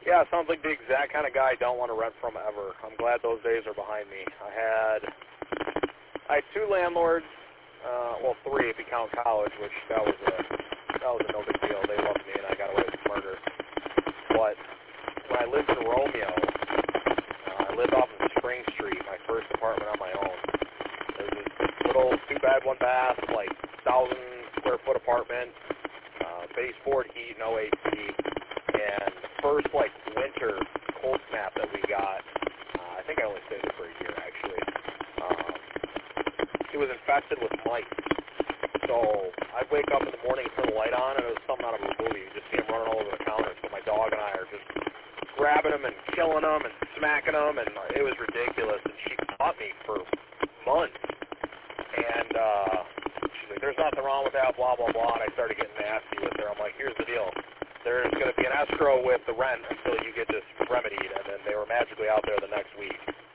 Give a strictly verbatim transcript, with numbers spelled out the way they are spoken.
Yeah, sounds like the exact kind of guy I don't want to rent from ever. I'm glad those days are behind me. I had I had two landlords, uh, well, three if you count college, which that was a that was a no big deal. They loved me, and I got away with murder. But when I lived in Romeo, uh, I lived off of Spring Street, my first apartment on my own. It was this little two-bed, one-bath, like thousand square foot apartment, uh, baseboard heat, no A C, and the first like winter cold snap that we got, uh, I think I only stayed there for a year actually. Um, it was infested with mice. So I'd wake up in the morning and turn the light on, and it was something out of a movie. You just see them running all over the counter. So my dog and I are just grabbing them and killing them and smacking them, and it was ridiculous. And she fought me for months. And uh, she's like, "There's nothing wrong with that, blah, blah, blah." And I started getting nasty with her. I'm like, "Here's the deal. There's going to be an escrow with the rent until you get this remedied." And then they were magically out there the next week.